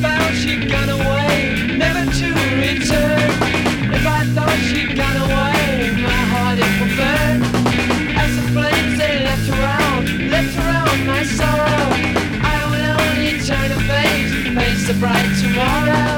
found she'd gone away, never to return. If I thought she'd gone away, my heart it will burn. As the flames they left around my sorrow, I will only turn a face the bright tomorrow.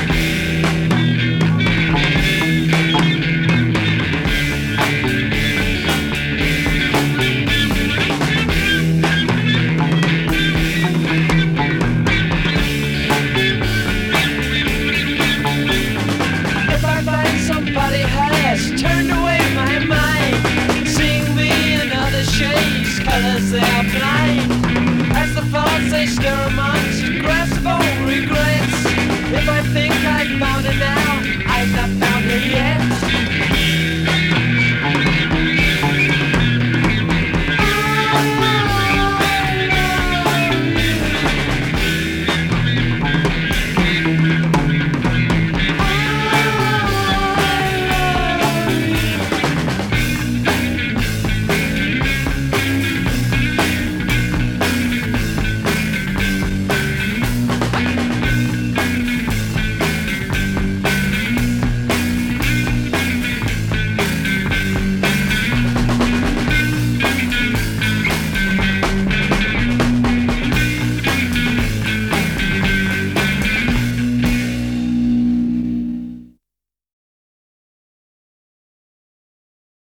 Somebody has turned away my mind, seeing me in other shades, colors they are blind. As the thoughts they stir amongst, grasp of old regrets. If I think I found an